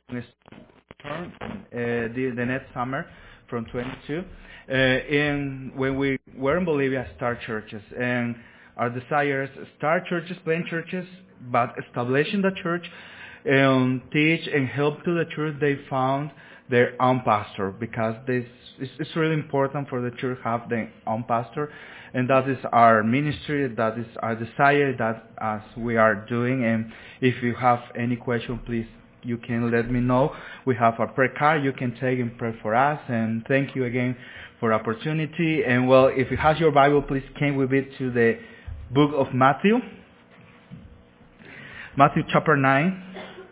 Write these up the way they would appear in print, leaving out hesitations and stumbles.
turn the next summer from 22. And when we were in Bolivia, start churches. And our desire is start churches, plant churches, but establishing the church and teach and help to the church they found their own pastor, because this is really important for the church to have their own pastor. And that is our ministry, that is our desire, that as we are doing. And if you have any question, please, you can let me know. We have a prayer card you can take and pray for us. And thank you again for the opportunity. And well, if you have your Bible, please can we be to the book of Matthew. Matthew chapter 9.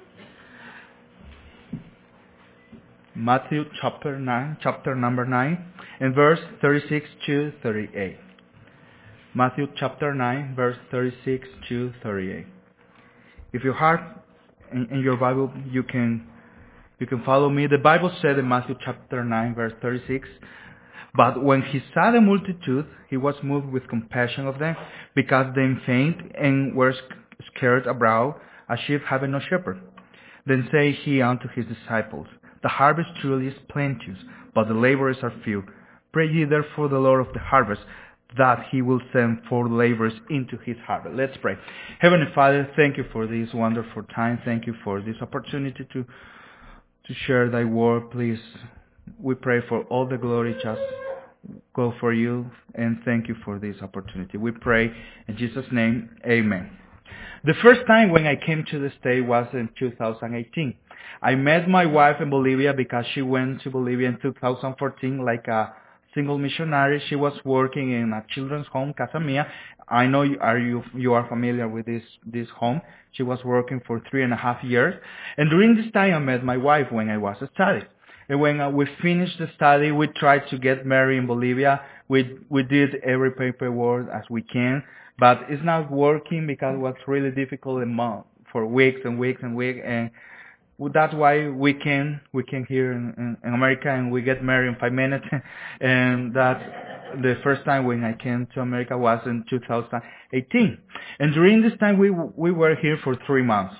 Matthew chapter number 9, and verse 36 to 38. Matthew chapter 9, verse 36 to 38. If you have in your Bible, you can follow me. The Bible said in Matthew chapter 9, verse 36, "But when he saw the multitude, he was moved with compassion of them, because they faint and were scared abroad, as sheep having no shepherd. Then said he unto his disciples, The harvest truly is plenteous, but the laborers are few. Pray ye therefore the Lord of the harvest, that he will send forth laborers into his harvest." Let's pray. Heavenly Father, thank you for this wonderful time. Thank you for this opportunity to share thy word. Please, we pray for all the glory just go for you, and thank you for this opportunity. We pray in Jesus' name, amen. The first time when I came to the state was in 2018. I met my wife in Bolivia because she went to Bolivia in 2014 like a single missionary. She was working in a children's home, Casa Mia. I know you are familiar with this home. She was working for 3.5 years. And during this time I met my wife when I was studying. And when we finished the study, we tried to get married in Bolivia. We did every paperwork as we can, but it's not working because it was really difficult for weeks and weeks and weeks. And that's why we came here in America, and we get married in 5 minutes. And that the first time when I came to America was in 2018. And during this time, we were here for 3 months.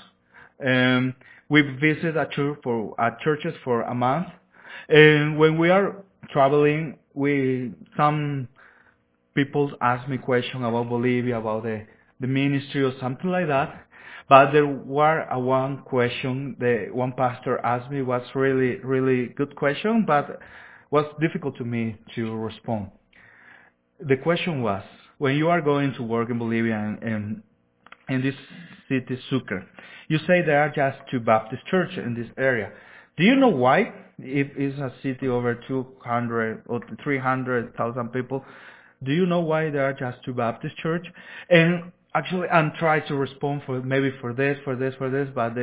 We visited churches for a month. And when we are traveling, some people ask me questions about Bolivia, about the ministry or something like that. But there were one question one pastor asked me was really, really good question, but was difficult to me to respond. The question was, when you are going to work in Bolivia and in this city, Sucre, you say there are just 2 Baptist churches in this area. Do you know why? If it's a city over 200 or 300,000 people, do you know why there are just 2 Baptist church? And actually, I'm trying to respond for this, but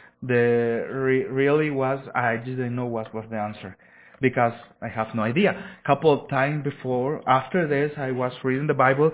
really was I didn't know what was the answer, because I have no idea. A couple of times after this, I was reading the Bible.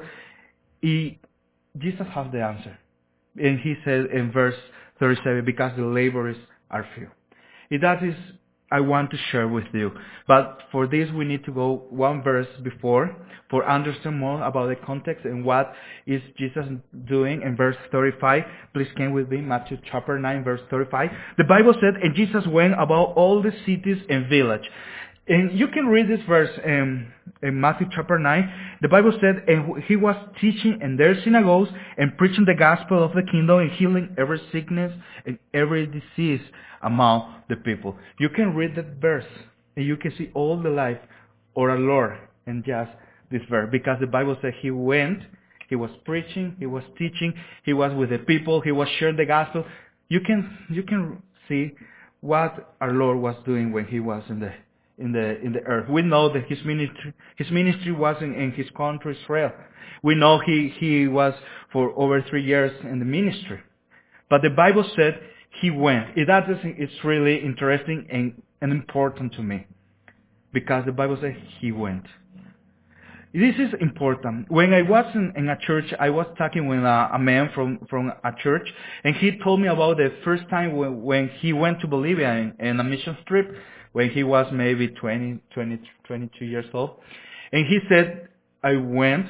Jesus has the answer, and he said in verse 37, "Because the laborers are few." That is I want to share with you. But for this, we need to go one verse before for understand more about the context and what is Jesus doing in verse 35. Please come with me, Matthew chapter 9, verse 35. The Bible said, "And Jesus went about all the cities and villages." And you can read this verse in Matthew chapter 9. The Bible said, "And he was teaching in their synagogues and preaching the gospel of the kingdom and healing every sickness and every disease among the people." You can read that verse and you can see all the life of our Lord in just this verse. Because the Bible said he went, he was preaching, he was teaching, he was with the people, he was sharing the gospel. You can see what our Lord was doing when he was in the earth. We know that his ministry was in his country, Israel. We know he was for over 3 years in the ministry. But the Bible said he went. It's really interesting and important to me, because the Bible said he went. This is important. When I was in a church, I was talking with a man from a church, and he told me about the first time when he went to Bolivia in a mission trip, when he was maybe 22 years old. And he said, "I went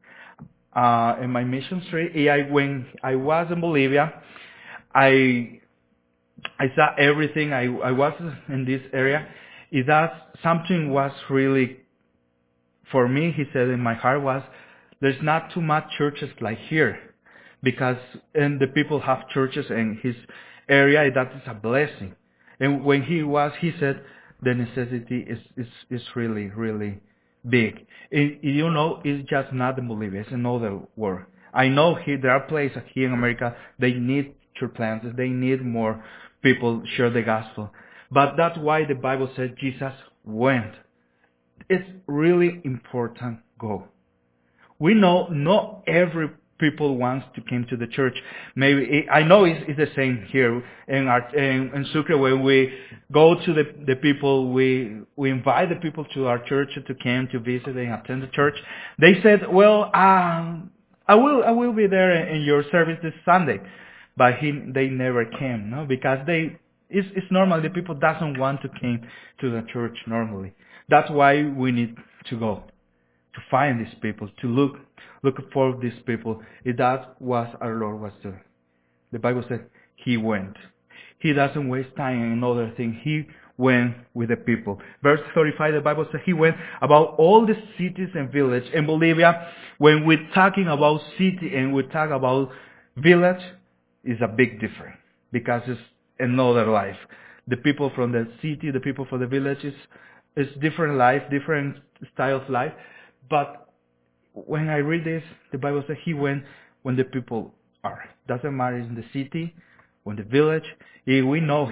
in my mission trip, when I was in Bolivia, I I saw everything. I was in this area. Is that something was really, for me, he said in my heart was, there's not too much churches like here. Because and the people have churches in his area, that is a blessing. And when he said the necessity is really, really big. You know, it's just not in Bolivia, it's in other world. I know there are places here in America, they need church plants, they need more people share the gospel. But that's why the Bible said Jesus went. It's really important, go. We know not every people wants to come to the church. Maybe I know it's the same here in Sucre when we go to the people, we invite the people to our church to come to visit and attend the church. They said, "Well, I will be there in your service this Sunday," but they never came, no, because it's normal. The people doesn't want to come to the church normally. That's why we need to go. To find these people, to look for these people. That was our Lord was doing. The Bible said he went. He doesn't waste time in another thing. He went with the people. Verse 35, the Bible said he went about all the cities and villages. In Bolivia, when we're talking about city and we talk about village, is a big difference because it's another life. The people from the city, the people from the villages, it's different life, different style of life. But when I read this, the Bible says he went when the people are. Doesn't matter in the city, when the village. We know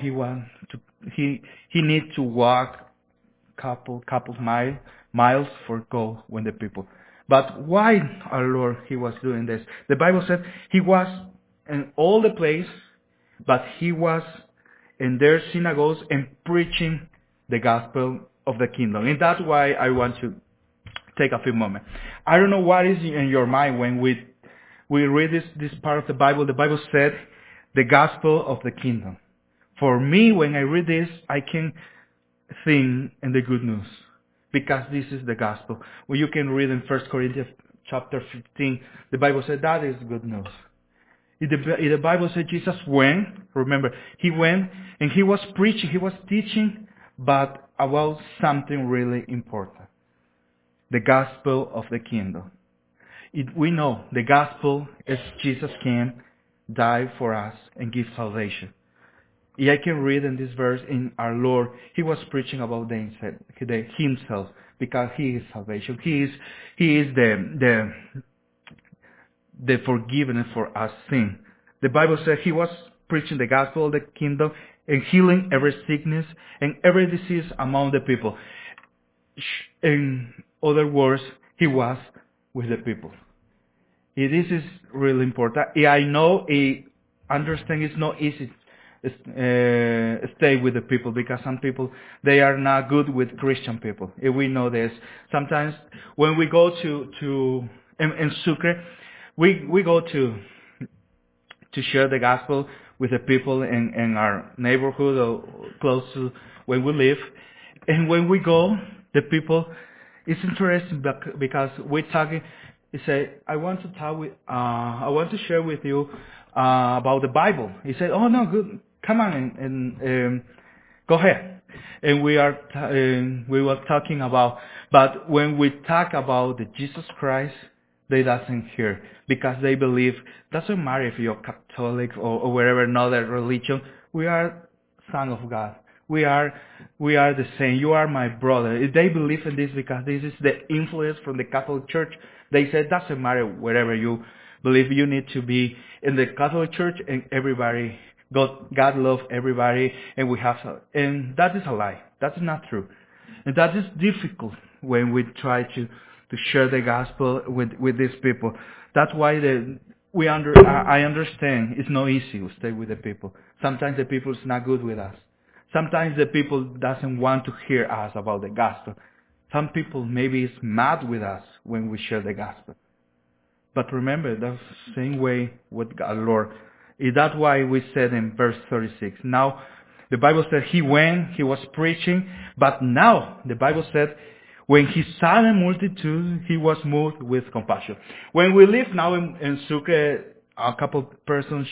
he needs to walk couple miles for go when the people. But why our Lord he was doing this? The Bible said he was in all the place, but he was in their synagogues and preaching the gospel of the kingdom. And that's why I want to take a few moments. I don't know what is in your mind when we read this part of the Bible. The Bible said the gospel of the kingdom. For me, when I read this, I can think in the good news because this is the gospel. Well, you can read in 1 Corinthians chapter 15. The Bible said that is good news. The Bible said Jesus went. Remember, he went and he was preaching, he was teaching, but about something really important. The gospel of the kingdom. We know the gospel is Jesus came, died for us, and give salvation. I can read in this verse in our Lord, he was preaching about himself because he is salvation. He is the forgiveness for our sin. The Bible says he was preaching the gospel of the kingdom and healing every sickness and every disease among the people. In other words, he was with the people. This is really important. I know, I understand it's not easy to stay with the people because some people, they are not good with Christian people. We know this. Sometimes when we go in Sucre, we go to share the gospel with the people in our neighborhood or close to where we live. And when we go, the people, it's interesting because we're talking. He said, "I want to share with you about the Bible." He said, "Oh no, good, come on and go ahead." And we were talking about, but when we talk about the Jesus Christ, they doesn't hear because they believe doesn't matter if you're Catholic or wherever another religion. We are son of God. We are the same. You are my brother. If they believe in this because this is the influence from the Catholic Church, they say doesn't matter wherever you believe. You need to be in the Catholic Church and everybody. God loves everybody, and that is a lie. That's not true, and that is difficult when we try to share the gospel with these people. That's why I understand it's not easy to stay with the people. Sometimes the people is not good with us. Sometimes the people doesn't want to hear us about the gospel. Some people maybe is mad with us when we share the gospel. But remember, that's the same way with God, Lord. That's why we said in verse 36. Now, the Bible said he went, he was preaching, but now, the Bible said, when he saw the multitude, he was moved with compassion. When we live now in Sucre, a couple persons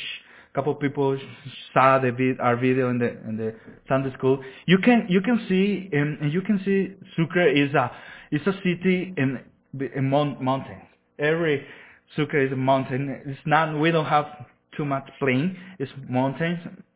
couple people saw our video in the Sunday school. You can see and you can see Sucre is a city in mountain. Every Sucre is a mountain. It's not, we don't have too much plain. It's mountains.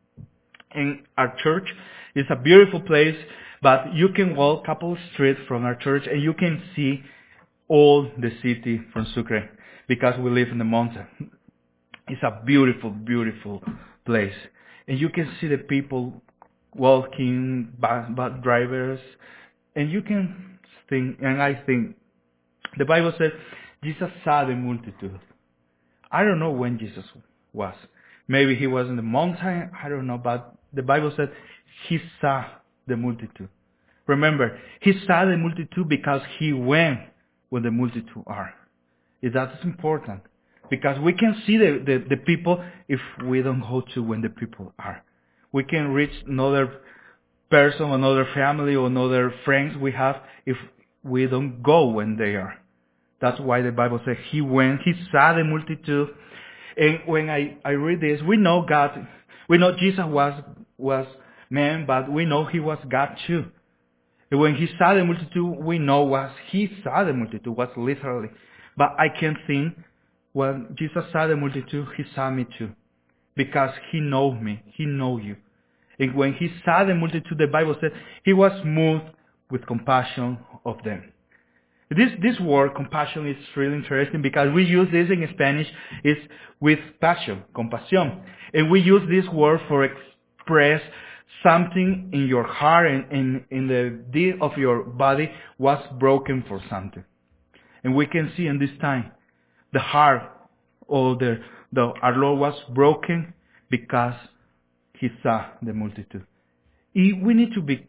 And our church is a beautiful place, but you can walk a couple streets from our church and you can see all the city from Sucre because we live in the mountain. It's a beautiful, beautiful place. And you can see the people walking, bus drivers, and you can think, and I think, the Bible says, Jesus saw the multitude. I don't know when Jesus was. Maybe he was in the mountain, I don't know, but the Bible said he saw the multitude. Remember, he saw the multitude because he went where the multitude are. That is important. Because we can see the people if we don't go to when the people are. We can reach another person, another family, or another friends we have if we don't go when they are. That's why the Bible says he went, he saw the multitude. And when I read this, we know God, we know Jesus was man, but we know he was God too. And when he saw the multitude, we know he saw the multitude, was literally. But I can think, when Jesus saw the multitude, he saw me too. Because he knows me, he knows you. And when he saw the multitude, the Bible said, he was moved with compassion of them. This word, compassion, is really interesting because we use this in Spanish, is with passion, compasión. And we use this word for express something in your heart and in the deed of your body was broken for something. And we can see in this time, the heart of our Lord was broken because he saw the multitude. We need to be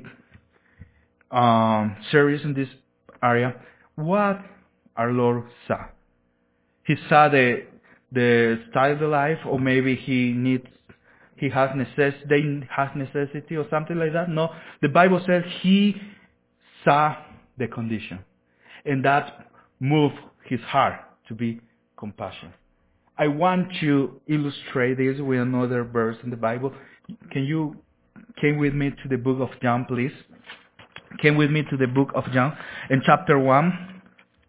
serious in this area. What our Lord saw. He saw the style of the life, or maybe they has necessity or something like that. No, the Bible says he saw the condition. And that moved his heart to be compassion. I want to illustrate this with another verse in the Bible. Can you came with me to the book of John, please? Came with me to the book of John in chapter 1.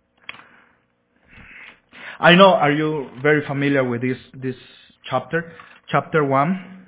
I know, are you very familiar with this chapter? Chapter 1,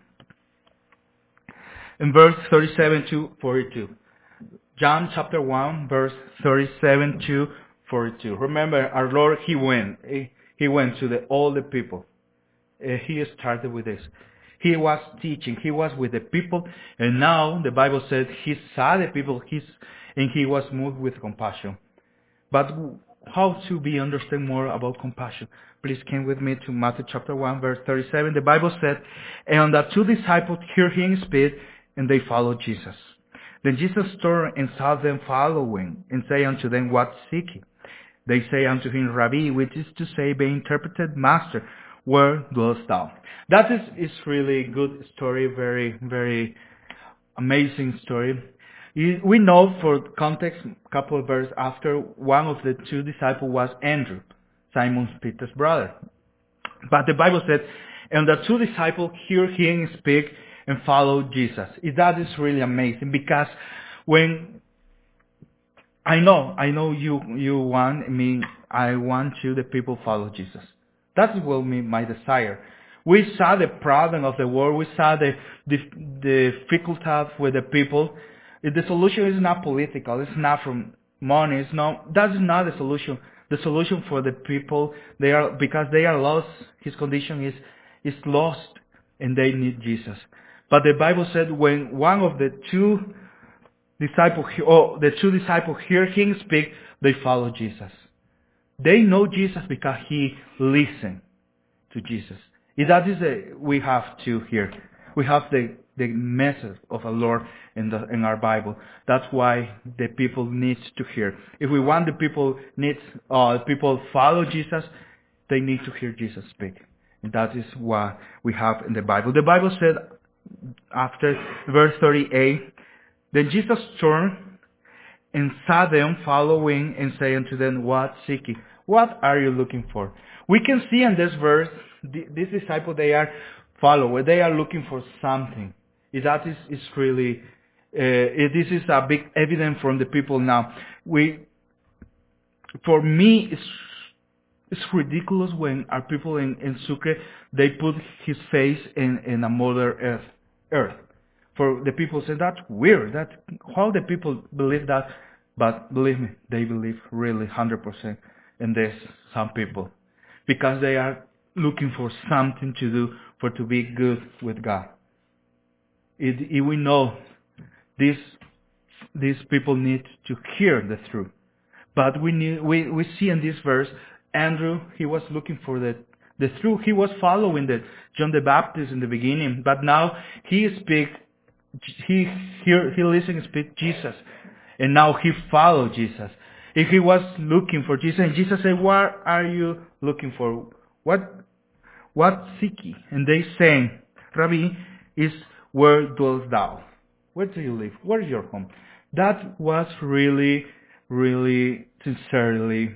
in verse 37 to 42. John chapter 1, verse 37 to 42. Remember, our Lord, he went to all the people. He started with this. He was teaching. He was with the people. And now the Bible says he saw the people and he was moved with compassion. But how to understand more about compassion? Please come with me to Matthew chapter 1, verse 37. The Bible said, and the two disciples heard him speak, and they followed Jesus. Then Jesus turned and saw them following, and said unto them, what seek ye? They say unto him, Rabbi, which is to say, be interpreted, Master, where dwellest thou? That is really good story, very, very amazing story. We know for context, a couple of verses after, one of the two disciples was Andrew, Simon Peter's brother. But the Bible said, and the two disciples heard him speak and followed Jesus. That is really amazing because when I know you want me, I want you, the people, follow Jesus. That will be my desire. We saw the problem of the world. We saw the difficulty with the people. The solution is not political. It's not from money. That is not the solution. The solution for the people, because they are lost. His condition is lost, and they need Jesus. But the Bible said when one of the two disciples hear him speak, they follow Jesus. They know Jesus because he listened to Jesus. That is we have to hear. We have the message of the Lord in our Bible. That's why the people need to hear. If we want the people follow Jesus, they need to hear Jesus speak. And that is what we have in the Bible. The Bible said after verse 38, then Jesus turned and saw them following and said unto them, what seek ye? What are you looking for? We can see in this verse, these disciples, they are follow. They are looking for something. That is really, this is a big evidence from the people now. For me, it's ridiculous when our people in Sucre, they put his face in a Mother Earth. For the people say that's weird. How the people believe that? But believe me, they believe really 100% in this. Some people, because they are looking for something to do to be good with God. We know these people need to hear the truth. But we see in this verse, Andrew, he was looking for the truth. He was following John the Baptist in the beginning, but now he listens and speak Jesus, and now he followed Jesus. If he was looking for Jesus, and Jesus said, "What are you looking for? What seek ye?" And they say, "Rabbi, is where dwellest thou? Where do you live? Where is your home?" That was really, really sincerely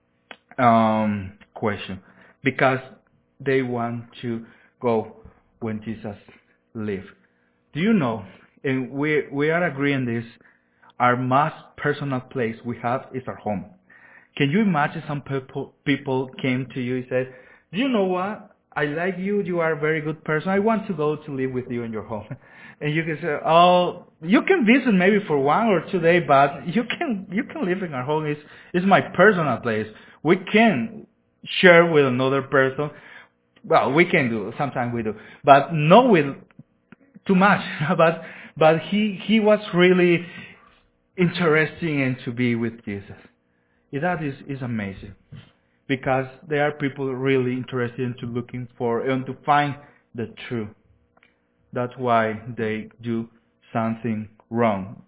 question, because they want to go when Jesus lives. Do you know? And we are agreeing this. Our most personal place we have is our home. Can you imagine some people came to you and said, "Do you know what? I like you. You are a very good person. I want to go to live with you in your home." And you can say, "Oh, you can visit maybe for 1 or 2 days, but you can live in our home. It's my personal place. We can share with another person. Well, we can do. Sometimes we do, but not with too much." But he was really interesting and to be with Jesus. That is amazing, because there are people really interested into looking for and to find the truth. That's why they do something wrong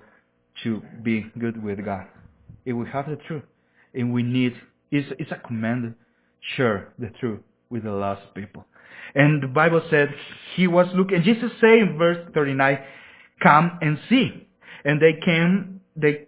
to be good with God. If we have the truth, and we need, it's a command, share the truth with the lost people. And the Bible said he was looking, and Jesus said in verse 39, "Come and see." And they came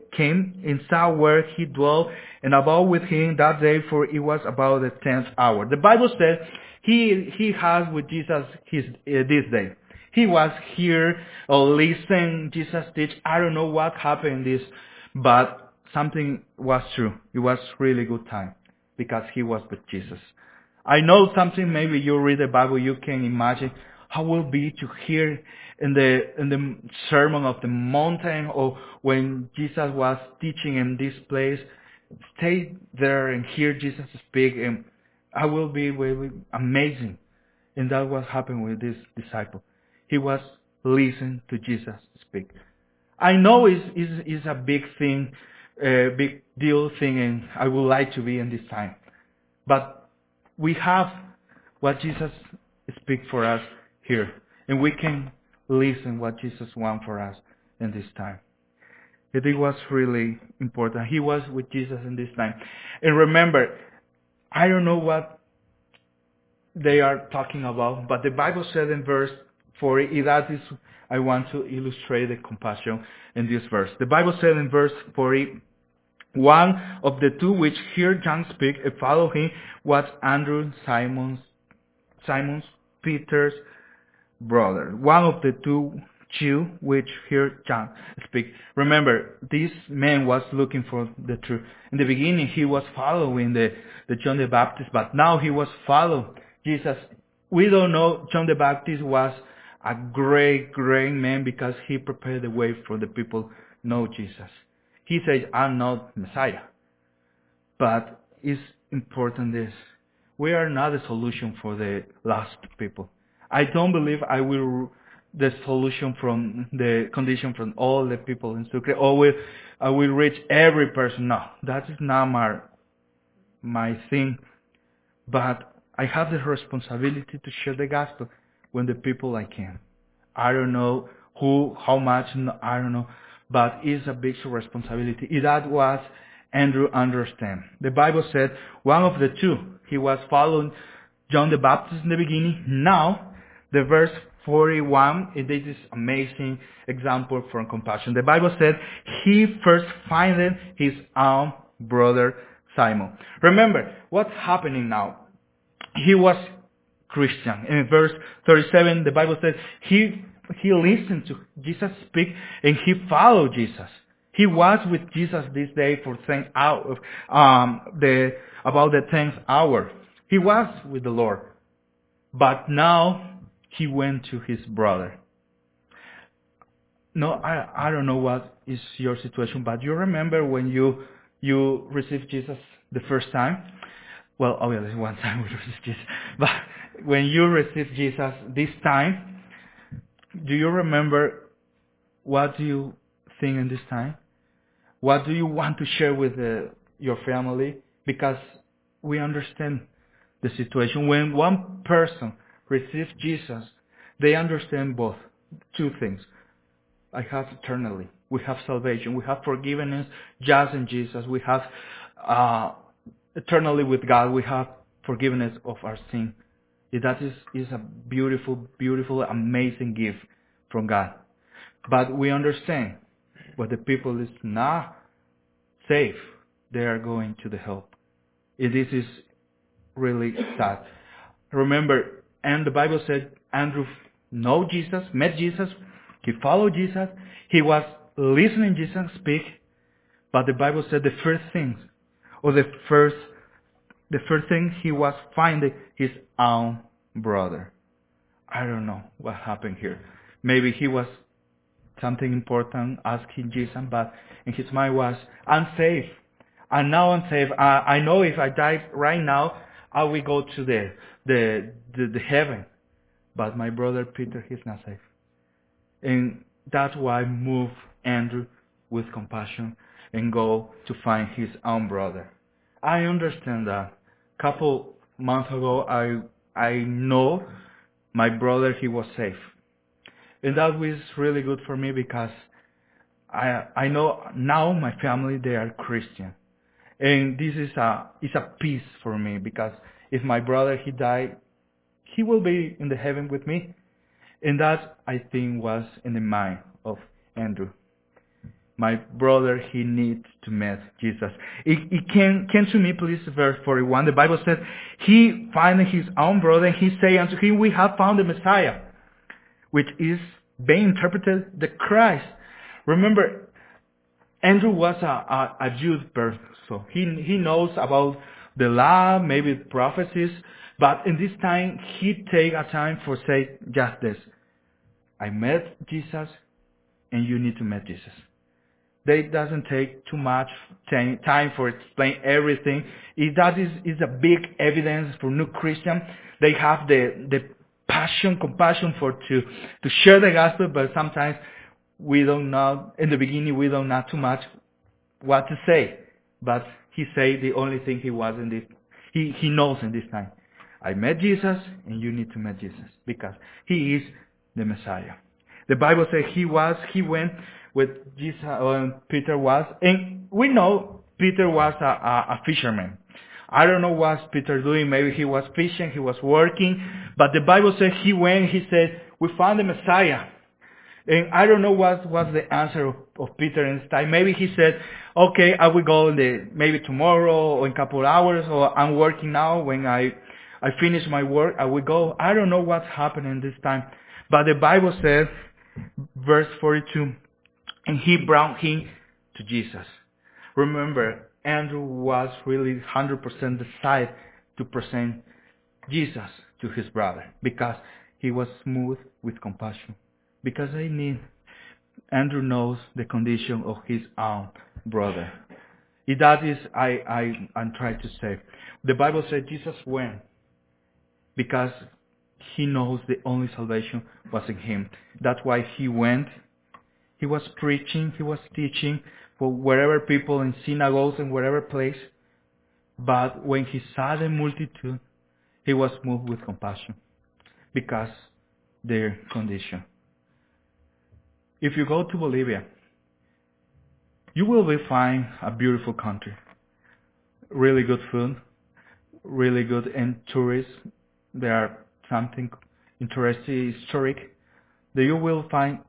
and saw where he dwelt, and abode with him that day, for it was about the 10th hour. The Bible said he has with Jesus this day. He was here, listen Jesus teach. I don't know what happened in this, but something was true. It was really good time, because he was with Jesus. I know something, maybe you read the Bible, you can imagine how it will be to hear in the Sermon of the Mountain, or when Jesus was teaching in this place, stay there and hear Jesus speak, and I will be really amazing. And that was happened with this disciple. He was listening to Jesus speak. I know it's a big thing, a big deal thing, and I would like to be in this time. But we have what Jesus speak for us here, and we can listen what Jesus wants for us in this time. It was really important. He was with Jesus in this time. And remember, I don't know what they are talking about, but the Bible said in verse 40, that is, I want to illustrate the compassion in this verse. The Bible said in verse 40, "One of the two which heard John speak and followed him was Andrew, Simon Peter's brother." One of the two Jew which heard John speak. Remember, this man was looking for the truth. In the beginning, he was following the John the Baptist, but now he was following Jesus. We don't know John the Baptist was a great, great man, because he prepared the way for the people know Jesus. He said, "I'm not Messiah." But it's important this. We are not the solution for the lost people. I don't believe I will the solution from the condition from all the people in Sucre. I will reach every person. No, that is not my thing. But I have the responsibility to share the gospel with the people I can. I don't know who, how much, I don't know. But it's a big responsibility. That was Andrew understand. The Bible said one of the two, he was following John the Baptist in the beginning. Now, the verse 41, this is amazing example from compassion. The Bible said he first findeth his own brother Simon. Remember, what's happening now? He was Christian. In verse 37, the Bible says he listened to Jesus speak and he followed Jesus. He was with Jesus this day for about the 10th hour. He was with the Lord. But now he went to his brother. No, I don't know what is your situation, but you remember when you received Jesus the first time? Well, obviously one time we received Jesus. But when you received Jesus this time, do you remember what do you think in this time? What do you want to share with your family? Because we understand the situation. When one person receives Jesus, they understand both. Two things. I have eternally. We have salvation. We have forgiveness just in Jesus. We have eternally with God. We have forgiveness of our sin. That is a beautiful, beautiful, amazing gift from God. But we understand what the people is not safe, they are going to the hell. This is really sad. Remember, and the Bible said Andrew know Jesus, met Jesus, he followed Jesus, he was listening to Jesus speak, but the Bible said the first thing he was finding his own brother. I don't know what happened here. Maybe he was something important asking Jesus, but in his mind was, I'm safe. And now I'm safe. I know if I die right now, I will go to the heaven. But my brother Peter, he's not safe. And that's why I move Andrew with compassion and go to find his own brother. I understand that. A couple months ago, I know my brother, he was safe. And that was really good for me because I know now my family, they are Christian. And this is a peace for me because if my brother, he died, he will be in the heaven with me. And that, I think, was in the mind of Andrew. My brother, he needs to meet Jesus. It can to me, please, verse 41. The Bible says, he finding his own brother, and he say unto him, we have found the Messiah, which is being interpreted the Christ. Remember, Andrew was a Jewish person, so he knows about the law, maybe prophecies, but in this time, he take a time for say just this. I met Jesus, and you need to meet Jesus. They doesn't take too much time for explain everything. That is a big evidence for new Christian. They have the passion, compassion to share the gospel, but sometimes we don't know, in the beginning we don't know too much what to say. But he say the only thing he was in this, he knows in this time. I met Jesus and you need to meet Jesus because he is the Messiah. The Bible says he went with Jesus, Peter was, and we know Peter was a fisherman. I don't know what Peter doing. Maybe he was fishing, he was working, but the Bible says he went, he said, we found the Messiah. And I don't know what was the answer of Peter in this time. Maybe he said, okay, I will go maybe tomorrow or in a couple of hours, or I'm working now. When I finish my work, I will go. I don't know what's happening this time. But the Bible says, verse 42, and he brought him to Jesus. Remember, Andrew was really 100% decided to present Jesus to his brother because he was moved with compassion. Because Andrew knows the condition of his own brother. That is, I'm trying to say. The Bible says Jesus went because he knows the only salvation was in him. That's why he went. He was preaching, he was teaching for wherever people in synagogues and wherever place. But when he saw the multitude, he was moved with compassion because their condition. If you go to Bolivia, you will find a beautiful country. Really good food, really good and tourists. There are something interesting, historic, that you will find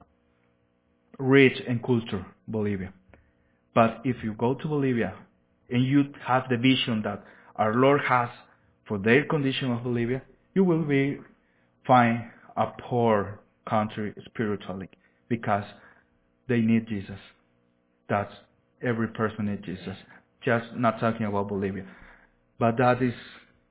rich in culture, Bolivia. But if you go to Bolivia and you have the vision that our Lord has for their condition of Bolivia, you will be find a poor country spiritually because they need Jesus. That's every person needs Jesus. Just not talking about Bolivia. But that is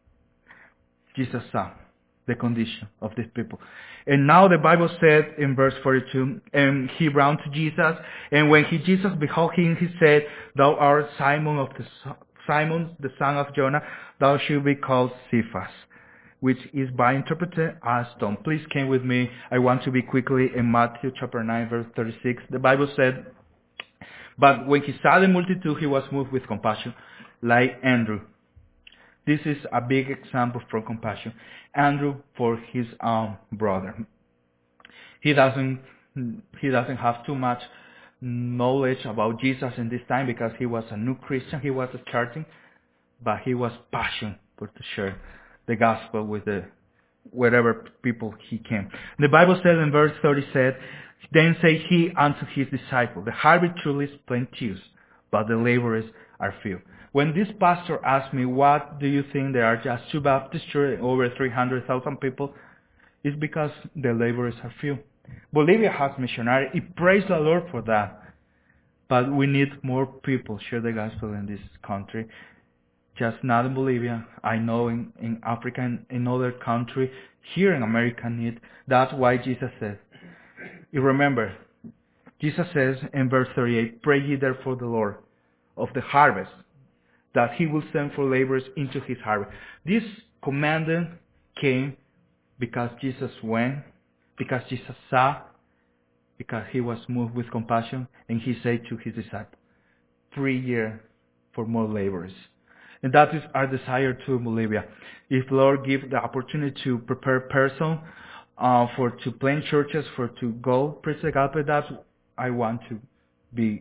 Jesus saw the condition of these people. And now the Bible said in verse 42, and he ran to Jesus, and when Jesus beheld him, he said, Thou art Simon, Simon, the son of Jonah, thou shalt be called Cephas, which is by interpreted as stone. Please come with me. I want to be quickly in Matthew chapter 9, verse 36. The Bible said, But when he saw the multitude, he was moved with compassion, like Andrew. This is a big example for compassion. Andrew for his own brother. He doesn't have too much knowledge about Jesus in this time because he was a new Christian. He was starting, but he was passionate to share the gospel with wherever people he came. The Bible says in verse 30 said, Then said he unto his disciples, The harvest truly is plenteous, but the laborers are few. When this pastor asked me, what do you think there are just two Baptist churches, over 300,000 people? It's because the laborers are few. Bolivia has missionaries. Praise the Lord for that. But we need more people share the gospel in this country. Just not in Bolivia. I know in Africa and in other countries, here in America need. That's why Jesus says. You remember, Jesus says in verse 38, Pray ye therefore the Lord of the harvest, that he will send for laborers into his harvest. This commandment came because Jesus went, because Jesus saw, because he was moved with compassion, and he said to his disciples, 3 years for more laborers. And that is our desire to Bolivia. If Lord give the opportunity to prepare person to plant churches, for to go preach the gospel, that's I want to be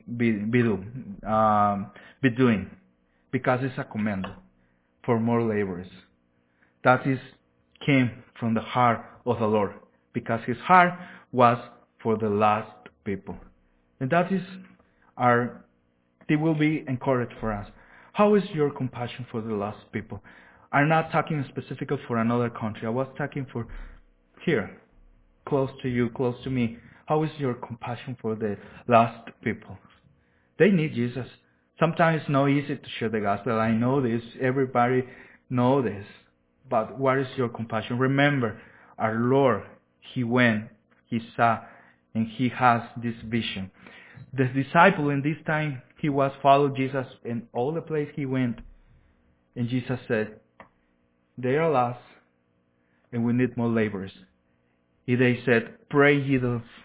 doing, because it's a command for more laborers. That is came from the heart of the Lord, because his heart was for the lost people. And that is they will be encouraged for us. How is your compassion for the lost people? I'm not talking specifically for another country. I was talking for here, close to you, close to me. How is your compassion for the lost people? They need Jesus. Sometimes it's not easy to share the gospel. I know this. Everybody knows this. But what is your compassion? Remember, our Lord, he went, he saw, and he has this vision. The disciple in this time, he was following Jesus in all the place he went. And Jesus said, they are lost, and we need more laborers. And they said, pray ye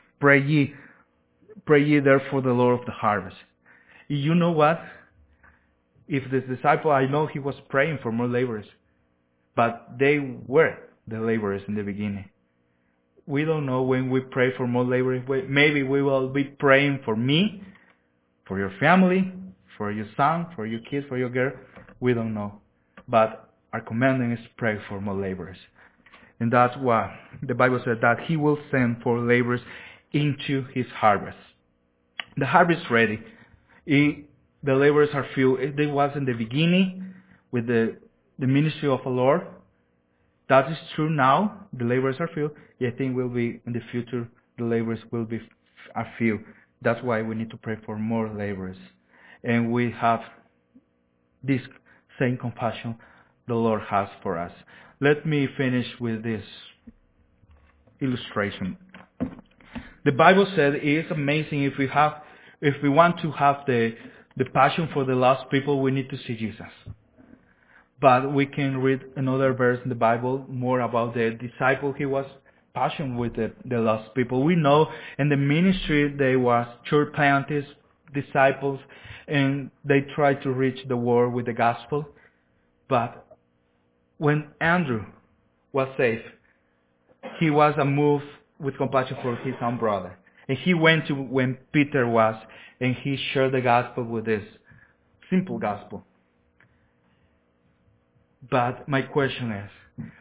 therefore the Lord of the harvest. You know what? If the disciple, I know he was praying for more laborers, but they were the laborers in the beginning. We don't know when we pray for more laborers. Maybe we will be praying for me, for your family, for your son, for your kids, for your girl. We don't know. But our commandment is pray for more laborers. And that's why the Bible said that he will send for laborers into his harvest. The harvest is ready. The laborers are few. It was in the beginning with the ministry of the Lord. That is true now. The laborers are few. I think will be in the future the laborers will be a few. That's why we need to pray for more laborers. And we have this same compassion the Lord has for us. Let me finish with this illustration. The Bible said it is amazing if we want to have the passion for the lost people, we need to see Jesus. But we can read another verse in the Bible more about the disciple. He was passionate with the lost people. We know in the ministry there was church planters, disciples, and they tried to reach the world with the gospel. But when Andrew was saved, he was moved with compassion for his own brother. And he went to when Peter was, and he shared the gospel with this simple gospel. But my question is,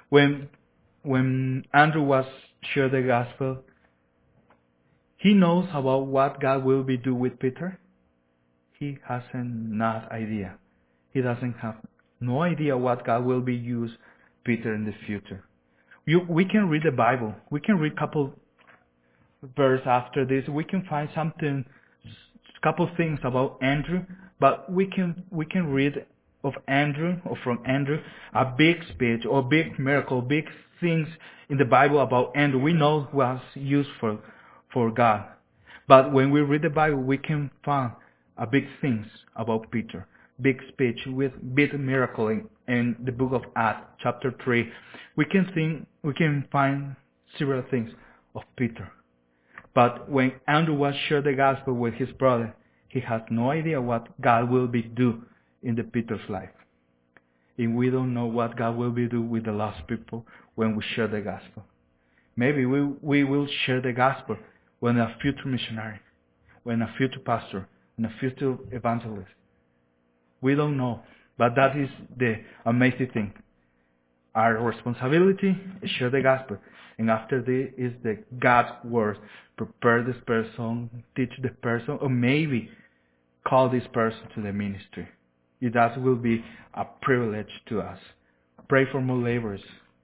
when Andrew was shared the gospel, he knows about what God will be do with Peter. He hasn't not idea. He doesn't have no idea what God will be use Peter in the future. We can read the Bible. We can read a couple verse after this. We can find something, couple things about Andrew, but we can read of Andrew or from Andrew a big speech or big miracle, big things in the Bible about Andrew. We know was used for God. But when we read the Bible, we can find a big things about Peter, big speech with big miracle in the book of Acts, chapter 3. We can find several things of Peter. But when Andrew was shared the gospel with his brother, he had no idea what God will be do in the Peter's life. And we don't know what God will be do with the lost people when we share the gospel. Maybe we will share the gospel when a future missionary, when a future pastor, when a future evangelist. We don't know, but that is the amazing thing. Our responsibility is share the gospel. And after this is the God's word. Prepare this person, teach the person, or maybe call this person to the ministry. That will be a privilege to us. Pray for more laborers.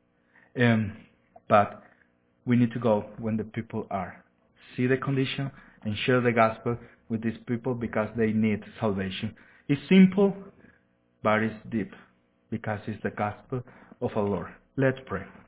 But we need to go when the people are. See the condition and share the gospel with these people because they need salvation. It's simple, but it's deep because it's the gospel of our Lord. Let's pray.